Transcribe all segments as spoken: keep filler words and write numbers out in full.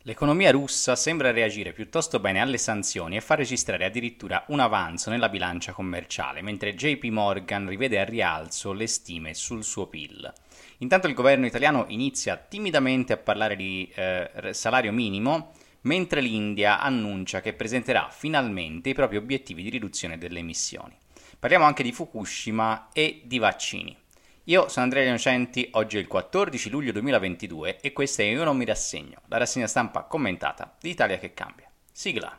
L'economia russa sembra reagire piuttosto bene alle sanzioni e fa registrare addirittura un avanzo nella bilancia commerciale, mentre J P Morgan rivede al rialzo le stime sul suo P I L. Intanto il governo italiano inizia timidamente a parlare di eh, salario minimo, mentre l'India annuncia che presenterà finalmente i propri obiettivi di riduzione delle emissioni. Parliamo anche di Fukushima e di vaccini. Io sono Andrea Innocenti, oggi è il quattordici luglio duemilaventidue e questa è Io non mi rassegno, la rassegna stampa commentata di Italia che cambia. Sigla.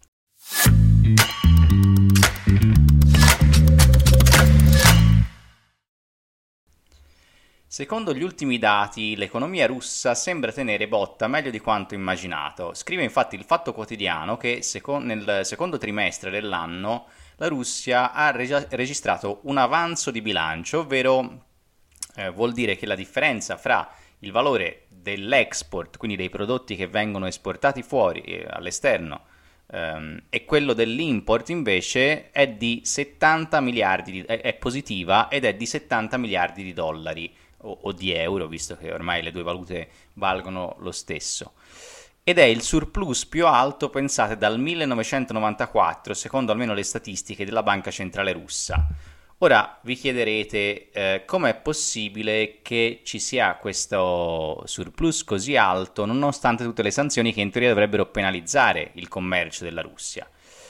Secondo gli ultimi dati, l'economia russa sembra tenere botta meglio di quanto immaginato. Scrive infatti il Fatto Quotidiano che seco- nel secondo trimestre dell'anno la Russia ha reg- registrato un avanzo di bilancio, ovvero eh, vuol dire che la differenza fra il valore dell'export, quindi dei prodotti che vengono esportati fuori eh, all'esterno, ehm, e quello dell'import invece è di settanta miliardi, di, è, è positiva ed è di settanta miliardi di dollari o, o di euro, visto che ormai le due valute valgono lo stesso. Ed è il surplus più alto, pensate, dal millenovecentonovantaquattro, secondo almeno le statistiche della Banca Centrale Russa. Ora vi chiederete eh, com'è possibile che ci sia questo surplus così alto nonostante tutte le sanzioni che in teoria dovrebbero penalizzare il commercio della Russia.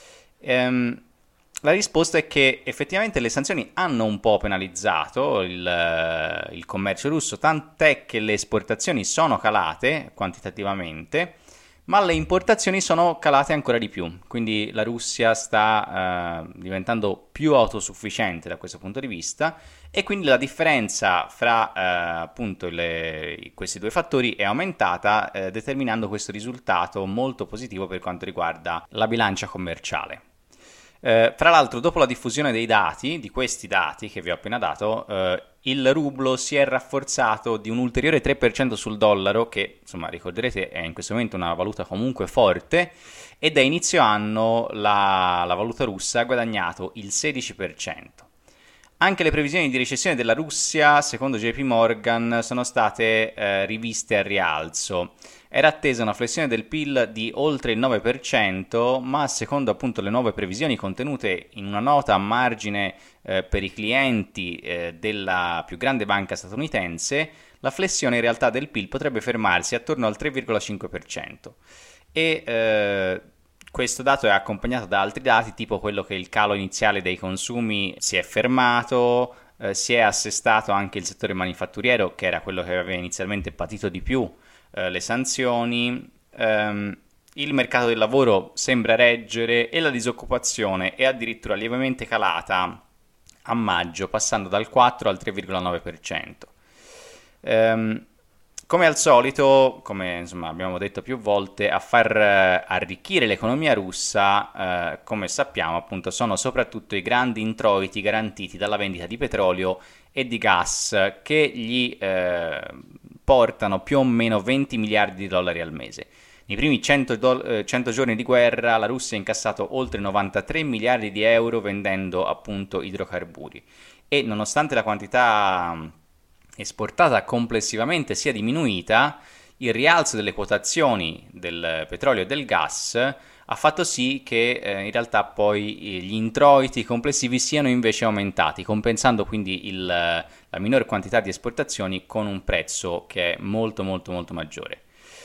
Ehm, la risposta è che effettivamente le sanzioni hanno un po' penalizzato il, eh, il commercio russo, tant'è che le esportazioni sono calate quantitativamente, ma le importazioni sono calate ancora di più, quindi la Russia sta eh, diventando più autosufficiente da questo punto di vista e quindi la differenza fra eh, appunto le, questi due fattori è aumentata, eh, determinando questo risultato molto positivo per quanto riguarda la bilancia commerciale. Eh, tra l'altro, dopo la diffusione dei dati, di questi dati che vi ho appena dato, eh, il rublo si è rafforzato di un ulteriore tre per cento sul dollaro, che insomma ricorderete è in questo momento una valuta comunque forte, e da inizio anno la, la valuta russa ha guadagnato il sedici per cento. Anche le previsioni di recessione della Russia, secondo J P Morgan, sono state eh, riviste al rialzo. Era attesa una flessione del P I L di oltre il nove per cento, ma secondo appunto le nuove previsioni contenute in una nota a margine eh, per i clienti eh, della più grande banca statunitense, la flessione in realtà del P I L potrebbe fermarsi attorno al tre virgola cinque per cento. E eh, questo dato è accompagnato da altri dati, tipo quello che il calo iniziale dei consumi si è fermato, eh, si è assestato anche il settore manifatturiero, che era quello che aveva inizialmente patito di più eh, le sanzioni, ehm, il mercato del lavoro sembra reggere e la disoccupazione è addirittura lievemente calata a maggio, passando dal quattro al tre virgola nove per cento. Ehm, Come al solito, come insomma, abbiamo detto più volte, a far eh, arricchire l'economia russa, eh, come sappiamo, appunto, sono soprattutto i grandi introiti garantiti dalla vendita di petrolio e di gas che gli eh, portano più o meno venti miliardi di dollari al mese. Nei primi cento, do- eh, cento giorni di guerra la Russia ha incassato oltre novantatré miliardi di euro vendendo appunto idrocarburi e nonostante la quantità esportata complessivamente sia diminuita, il rialzo delle quotazioni del petrolio e del gas ha fatto sì che eh, in realtà poi gli introiti complessivi siano invece aumentati, compensando quindi il, la minore quantità di esportazioni con un prezzo che è molto molto molto maggiore.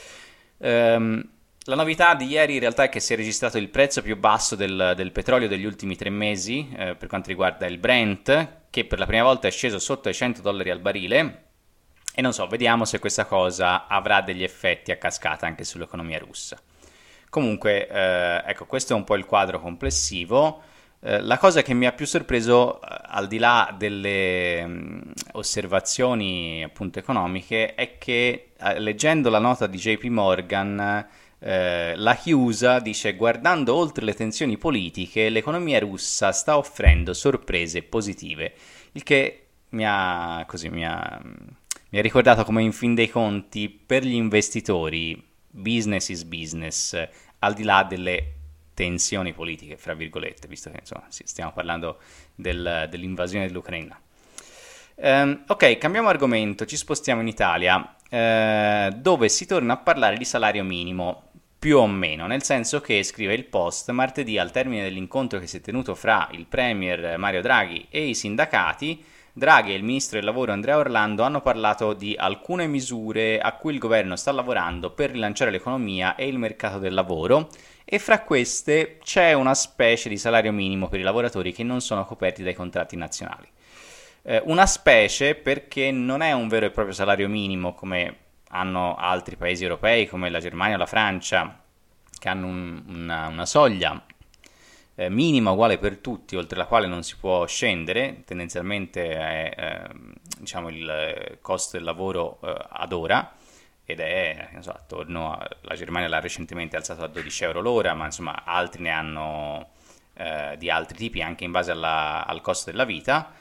Ehm, la novità di ieri in realtà è che si è registrato il prezzo più basso del, del petrolio degli ultimi tre mesi eh, per quanto riguarda il Brent, che per la prima volta è sceso sotto i cento dollari al barile. E non so, vediamo se questa cosa avrà degli effetti a cascata anche sull'economia russa. Comunque, eh, ecco, questo è un po' il quadro complessivo. Eh, la cosa che mi ha più sorpreso, eh, al di là delle mh, osservazioni appunto economiche, è che eh, leggendo la nota di J P Morgan, eh, la chiusa dice: guardando oltre le tensioni politiche, l'economia russa sta offrendo sorprese positive, il che mi ha, così, mi ha, mi ha ricordato come in fin dei conti per gli investitori business is business, al di là delle tensioni politiche, fra virgolette, visto che insomma stiamo parlando del, dell'invasione dell'Ucraina. Ehm, ok, cambiamo argomento, ci spostiamo in Italia, eh, dove si torna a parlare di salario minimo, più o meno, nel senso che, scrive il Post, martedì al termine dell'incontro che si è tenuto fra il Premier Mario Draghi e i sindacati, Draghi e il Ministro del Lavoro Andrea Orlando hanno parlato di alcune misure a cui il governo sta lavorando per rilanciare l'economia e il mercato del lavoro, e fra queste c'è una specie di salario minimo per i lavoratori che non sono coperti dai contratti nazionali. Eh, una specie perché non è un vero e proprio salario minimo come hanno altri paesi europei come la Germania o la Francia, che hanno un- una, una soglia eh, minima uguale per tutti, oltre la quale non si può scendere, tendenzialmente è eh, diciamo il eh, costo del lavoro eh, ad ora, ed è non so, attorno a, la Germania l'ha recentemente alzato a dodici euro l'ora, ma insomma altri ne hanno eh, di altri tipi anche in base alla- al costo della vita.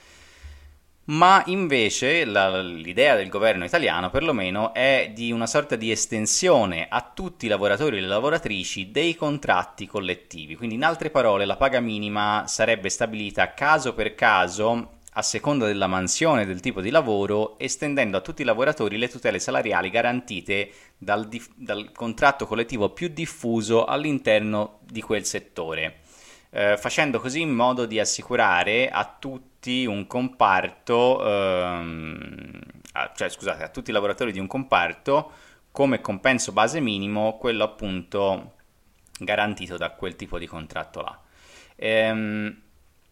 Ma invece la- l'idea del governo italiano perlomeno è di una sorta di estensione a tutti i lavoratori e le lavoratrici dei contratti collettivi. Quindi in altre parole la paga minima sarebbe stabilita caso per caso a seconda della mansione e del tipo di lavoro, estendendo a tutti i lavoratori le tutele salariali garantite dal, dif- dal contratto collettivo più diffuso all'interno di quel settore, eh, facendo così in modo di assicurare a tutti un comparto, ehm, a- cioè scusate, a tutti i lavoratori di un comparto come compenso base minimo quello appunto garantito da quel tipo di contratto là. Ehm,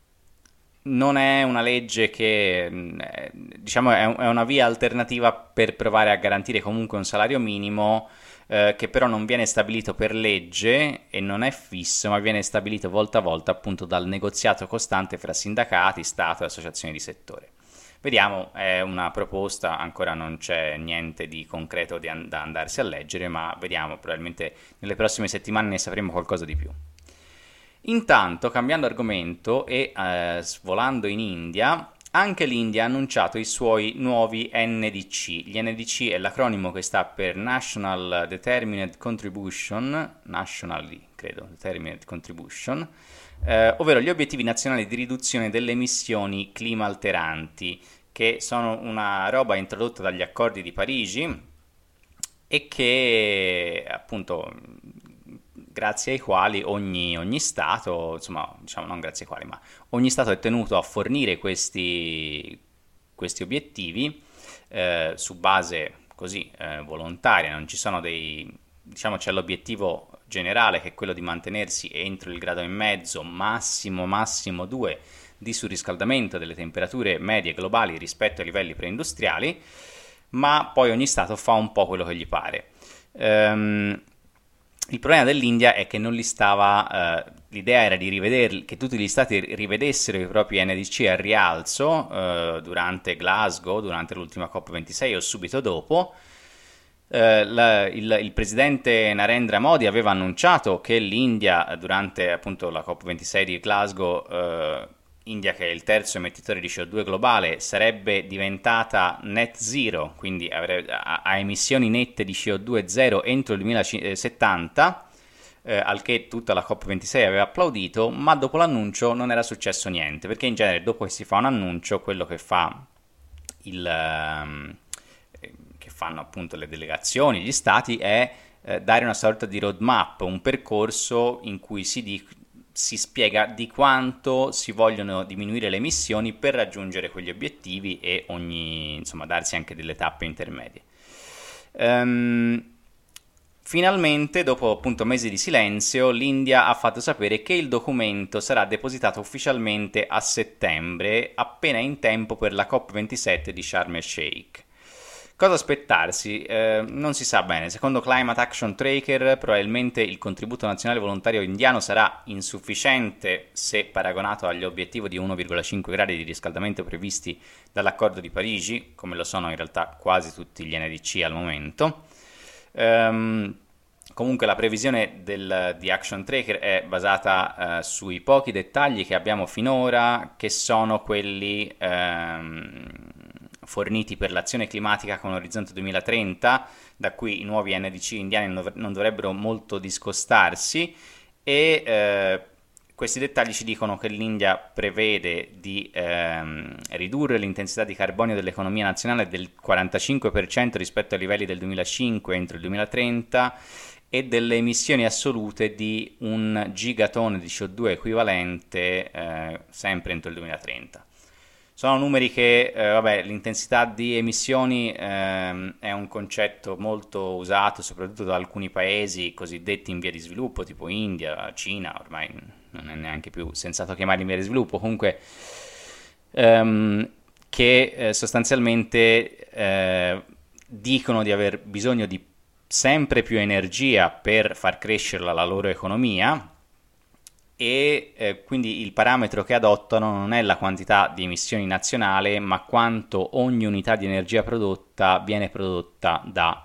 non è una legge che, mh, eh, diciamo, è, un- è una via alternativa per provare a garantire comunque un salario minimo, eh, che però non viene stabilito per legge e non è fisso, ma viene stabilito volta a volta appunto dal negoziato costante fra sindacati, Stato e associazioni di settore. Vediamo, è una proposta, ancora non c'è niente di concreto di an- da andarsi a leggere, ma vediamo, probabilmente nelle prossime settimane ne sapremo qualcosa di più. Intanto, cambiando argomento e eh, svolando in India, anche l'India ha annunciato i suoi nuovi N D C. Gli N D C è l'acronimo che sta per National Determined Contribution, Nationally, credo, Determined Contribution, eh, ovvero gli obiettivi nazionali di riduzione delle emissioni clima alteranti, che sono una roba introdotta dagli accordi di Parigi e che appunto grazie ai quali ogni, ogni Stato, insomma, diciamo non grazie ai quali, ma ogni Stato è tenuto a fornire questi, questi obiettivi eh, su base così eh, volontaria, non ci sono dei, diciamo c'è l'obiettivo generale che è quello di mantenersi entro il grado e mezzo, massimo massimo due di surriscaldamento delle temperature medie globali rispetto ai livelli preindustriali, ma poi ogni Stato fa un po' quello che gli pare. Ehm, il problema dell'India è che non li stava, eh, l'idea era di rivederli, che tutti gli stati rivedessero i propri N D C al rialzo eh, durante Glasgow, durante l'ultima COP ventisei o subito dopo. Eh, la- il, il presidente Narendra Modi aveva annunciato che l'India, durante appunto la COP ventisei di Glasgow, eh, India che è il terzo emettitore di C O due globale, sarebbe diventata net zero, quindi avrebbe, a, a emissioni nette di C O due zero entro il duemilasettanta, eh, al che tutta la COP ventisei aveva applaudito, ma dopo l'annuncio non era successo niente, perché in genere dopo che si fa un annuncio, quello che fa il, ehm, eh, che fanno appunto le delegazioni, gli stati, è eh, dare una sorta di roadmap, un percorso in cui si, di- si spiega di quanto si vogliono diminuire le emissioni per raggiungere quegli obiettivi e ogni, insomma, darsi anche delle tappe intermedie. Ehm, Finalmente, dopo appunto mesi di silenzio, l'India ha fatto sapere che il documento sarà depositato ufficialmente a settembre, appena in tempo per la COP ventisette di Sharm el Sheikh. Cosa aspettarsi? Eh, non si sa bene. Secondo Climate Action Tracker, probabilmente il contributo nazionale volontario indiano sarà insufficiente se paragonato agli obiettivi di uno virgola cinque gradi di riscaldamento previsti dall'accordo di Parigi, come lo sono in realtà quasi tutti gli N D C al momento. Ehm, Comunque la previsione del, di Action Tracker è basata eh, sui pochi dettagli che abbiamo finora, che sono quelli ehm, forniti per l'azione climatica con Orizzonte duemilatrenta, da cui i nuovi N D C indiani non, dov- non dovrebbero molto discostarsi, e eh, questi dettagli ci dicono che l'India prevede di ehm, ridurre l'intensità di carbonio dell'economia nazionale del quarantacinque per cento rispetto ai livelli del duemilacinque entro il duemilatrenta e delle emissioni assolute di un gigatone di C O due equivalente eh, sempre entro il duemilatrenta. Sono numeri che, eh, vabbè, l'intensità di emissioni ehm, è un concetto molto usato soprattutto da alcuni paesi cosiddetti in via di sviluppo, tipo India, Cina, ormai non è neanche più sensato chiamarli in via di sviluppo, comunque ehm, che eh, sostanzialmente eh, dicono di aver bisogno di sempre più energia per far crescere la loro economia. E eh, quindi il parametro che adottano non è la quantità di emissioni nazionale, ma quanto ogni unità di energia prodotta viene prodotta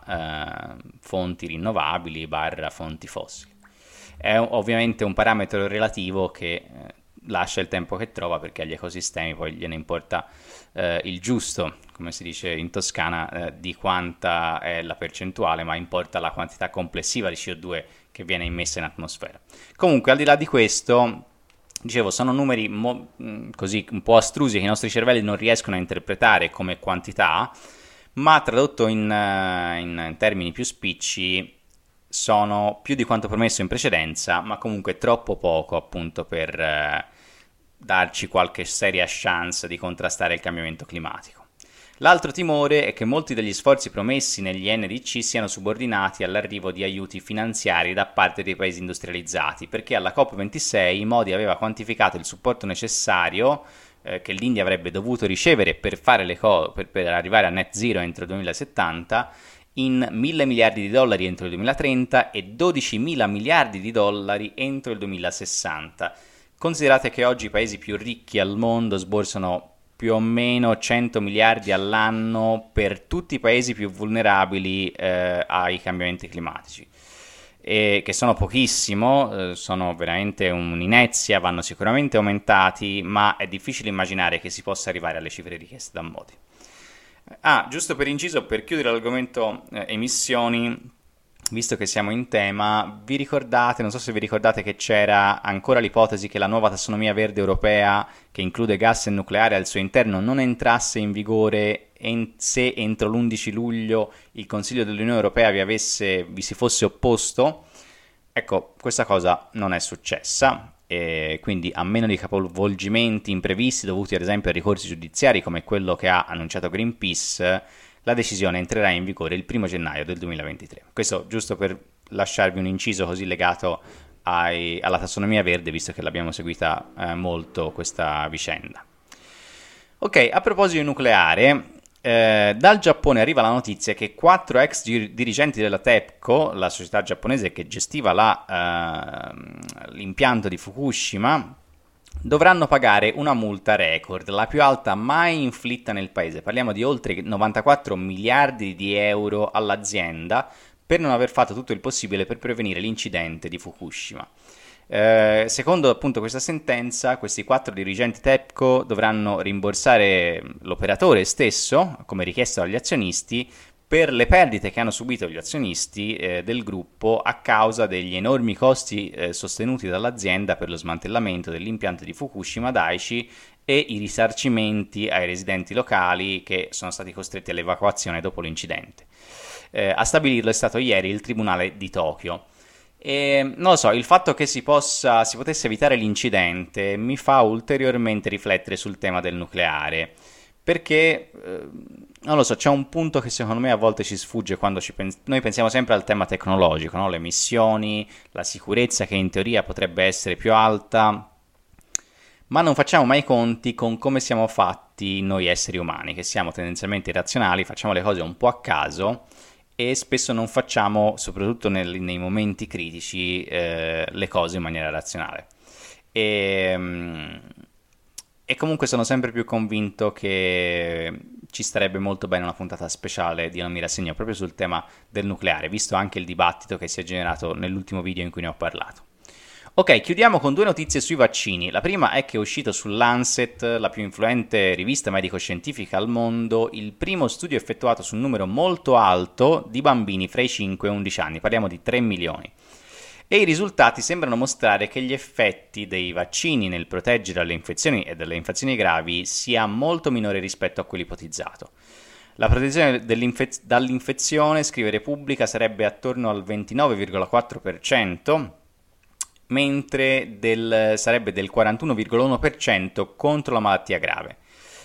da eh, fonti rinnovabili barra fonti fossili. È ovviamente un parametro relativo che eh, lascia il tempo che trova, perché agli ecosistemi poi gliene importa eh, il giusto, come si dice in Toscana, eh, di quanta è la percentuale, ma importa la quantità complessiva di C O due che viene immessa in atmosfera. Comunque, al di là di questo, dicevo, sono numeri mo- così un po' astrusi che i nostri cervelli non riescono a interpretare come quantità, ma tradotto in, uh, in termini più spicci sono più di quanto promesso in precedenza, ma comunque troppo poco appunto per uh, darci qualche seria chance di contrastare il cambiamento climatico. L'altro timore è che molti degli sforzi promessi negli N D C siano subordinati all'arrivo di aiuti finanziari da parte dei paesi industrializzati, perché alla COP ventisei Modi aveva quantificato il supporto necessario eh, che l'India avrebbe dovuto ricevere per, fare le co- per, per arrivare a net zero entro il duemilasettanta in mille miliardi di dollari entro il duemilatrenta e dodicimila miliardi di dollari entro il duemilasessanta. Considerate che oggi i paesi più ricchi al mondo sborsano più o meno cento miliardi all'anno per tutti i paesi più vulnerabili eh, ai cambiamenti climatici, e che sono pochissimo, eh, sono veramente un'inezia, vanno sicuramente aumentati, ma è difficile immaginare che si possa arrivare alle cifre richieste da Modi. Ah, giusto per inciso, per chiudere l'argomento eh, emissioni, visto che siamo in tema, vi ricordate, non so se vi ricordate che c'era ancora l'ipotesi che la nuova tassonomia verde europea, che include gas e nucleare al suo interno, non entrasse in vigore en- se entro l'undici luglio il Consiglio dell'Unione Europea vi, avesse, vi si fosse opposto. Ecco, questa cosa non è successa, e quindi a meno di capovolgimenti imprevisti dovuti ad esempio a ricorsi giudiziari come quello che ha annunciato Greenpeace, la decisione entrerà in vigore il primo gennaio del duemilaventitré. Questo giusto per lasciarvi un inciso così legato ai, alla tassonomia verde, visto che l'abbiamo seguita eh, molto questa vicenda. Ok, a proposito di nucleare, eh, dal Giappone arriva la notizia che quattro ex dirigenti della TEPCO, la società giapponese che gestiva la, eh, l'impianto di Fukushima, dovranno pagare una multa record, la più alta mai inflitta nel paese. Parliamo di oltre novantaquattro miliardi di euro all'azienda per non aver fatto tutto il possibile per prevenire l'incidente di Fukushima. Eh, secondo appunto questa sentenza, questi quattro dirigenti TEPCO dovranno rimborsare l'operatore stesso, come richiesto dagli azionisti, per le perdite che hanno subito gli azionisti eh, del gruppo a causa degli enormi costi eh, sostenuti dall'azienda per lo smantellamento dell'impianto di Fukushima Daiichi e i risarcimenti ai residenti locali che sono stati costretti all'evacuazione dopo l'incidente. Eh, a stabilirlo è stato ieri il Tribunale di Tokyo. E, non lo so, il fatto che si possa, si potesse evitare l'incidente mi fa ulteriormente riflettere sul tema del nucleare, perché, eh, non lo so, c'è un punto che secondo me a volte ci sfugge quando ci pens- noi pensiamo sempre al tema tecnologico, no? Le emissioni, la sicurezza che in teoria potrebbe essere più alta, ma non facciamo mai conti con come siamo fatti noi esseri umani, che siamo tendenzialmente irrazionali, facciamo le cose un po' a caso e spesso non facciamo, soprattutto nel, nei momenti critici, eh, le cose in maniera razionale. E... Um, E comunque sono sempre più convinto che ci starebbe molto bene una puntata speciale di Non mi rassegno proprio sul tema del nucleare, visto anche il dibattito che si è generato nell'ultimo video in cui ne ho parlato. Ok, chiudiamo con due notizie sui vaccini. La prima è che è uscito su Lancet, la più influente rivista medico-scientifica al mondo, il primo studio effettuato su un numero molto alto di bambini fra i cinque e undici anni, parliamo di tre milioni. e i risultati sembrano mostrare che gli effetti dei vaccini nel proteggere dalle infezioni e dalle infezioni gravi sia molto minore rispetto a quello ipotizzato. La protezione dall'infezione, scrive Repubblica, sarebbe attorno al ventinove virgola quattro per cento, mentre del, sarebbe del quarantuno virgola uno per cento contro la malattia grave.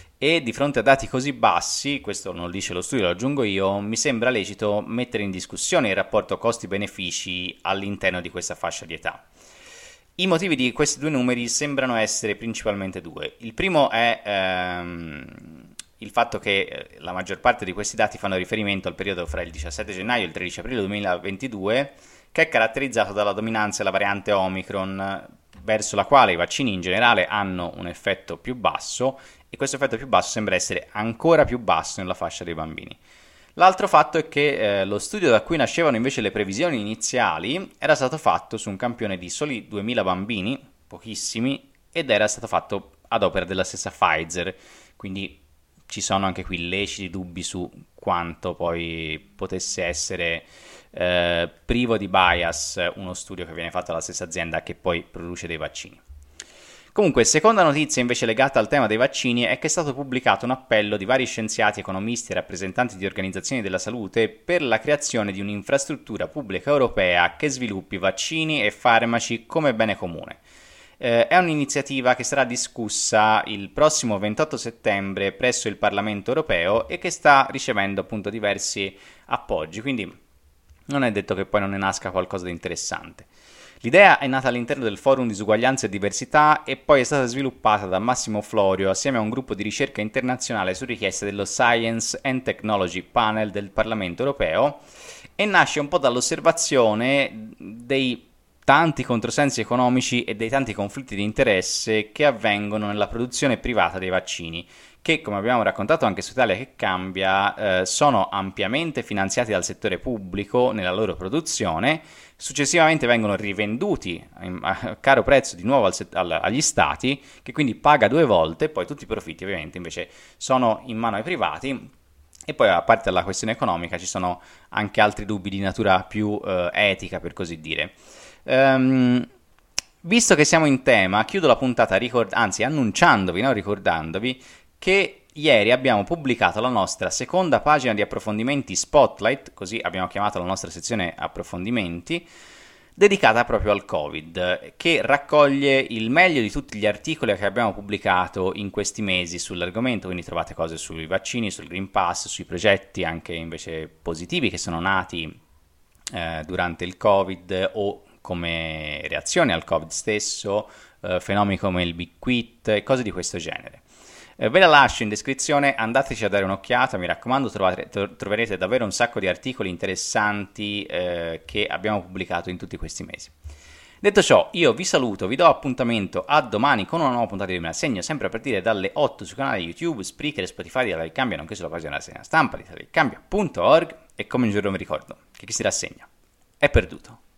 E di fronte a dati così bassi, questo non lo dice lo studio, lo aggiungo io, mi sembra lecito mettere in discussione il rapporto costi-benefici all'interno di questa fascia di età. I motivi di questi due numeri sembrano essere principalmente due. Il primo è ehm, il fatto che la maggior parte di questi dati fanno riferimento al periodo fra il diciassette gennaio e il tredici aprile duemilaventidue, che è caratterizzato dalla dominanza della variante Omicron, verso la quale i vaccini in generale hanno un effetto più basso, e questo effetto più basso sembra essere ancora più basso nella fascia dei bambini. L'altro fatto è che eh, lo studio da cui nascevano invece le previsioni iniziali era stato fatto su un campione di soli duemila bambini, pochissimi, ed era stato fatto ad opera della stessa Pfizer, quindi ci sono anche qui leciti dubbi su quanto poi potesse essere eh, privo di bias uno studio che viene fatto dalla stessa azienda che poi produce dei vaccini. Comunque, seconda notizia invece legata al tema dei vaccini è che è stato pubblicato un appello di vari scienziati, economisti e rappresentanti di organizzazioni della salute per la creazione di un'infrastruttura pubblica europea che sviluppi vaccini e farmaci come bene comune. Eh, è un'iniziativa che sarà discussa il prossimo ventotto settembre presso il Parlamento europeo e che sta ricevendo appunto diversi appoggi, quindi non è detto che poi non ne nasca qualcosa di interessante. L'idea è nata all'interno del Forum Disuguaglianza e Diversità e poi è stata sviluppata da Massimo Florio assieme a un gruppo di ricerca internazionale su richiesta dello Science and Technology Panel del Parlamento europeo e nasce un po' dall'osservazione dei tanti controsensi economici e dei tanti conflitti di interesse che avvengono nella produzione privata dei vaccini, che, come abbiamo raccontato anche su Italia che cambia, eh, sono ampiamente finanziati dal settore pubblico nella loro produzione, successivamente vengono rivenduti a caro prezzo di nuovo al set- al- agli stati, che quindi paga due volte, poi tutti i profitti ovviamente invece sono in mano ai privati. E poi, a parte la questione economica, ci sono anche altri dubbi di natura più eh, etica, per così dire. Um, visto che siamo in tema, chiudo la puntata ricord- anzi annunciandovi, non ricordandovi, che ieri abbiamo pubblicato la nostra seconda pagina di approfondimenti Spotlight, così abbiamo chiamato la nostra sezione approfondimenti, dedicata proprio al Covid, che raccoglie il meglio di tutti gli articoli che abbiamo pubblicato in questi mesi sull'argomento, quindi trovate cose sui vaccini, sul Green Pass, sui progetti anche invece positivi che sono nati eh, durante il Covid o come reazione al Covid stesso, eh, fenomeni come il Big Quit e cose di questo genere. Eh, ve la lascio in descrizione, andateci a dare un'occhiata, mi raccomando, trovate, tro- troverete davvero un sacco di articoli interessanti eh, che abbiamo pubblicato in tutti questi mesi. Detto ciò, io vi saluto, vi do appuntamento a domani con una nuova puntata di Me la Segno, sempre a partire dalle otto sul canale YouTube, Spreaker e Spotify di Italia Cambia, nonché sulla pagina della Segna Stampa di italia cambia punto org, e come un giorno mi ricordo che chi si rassegna è perduto.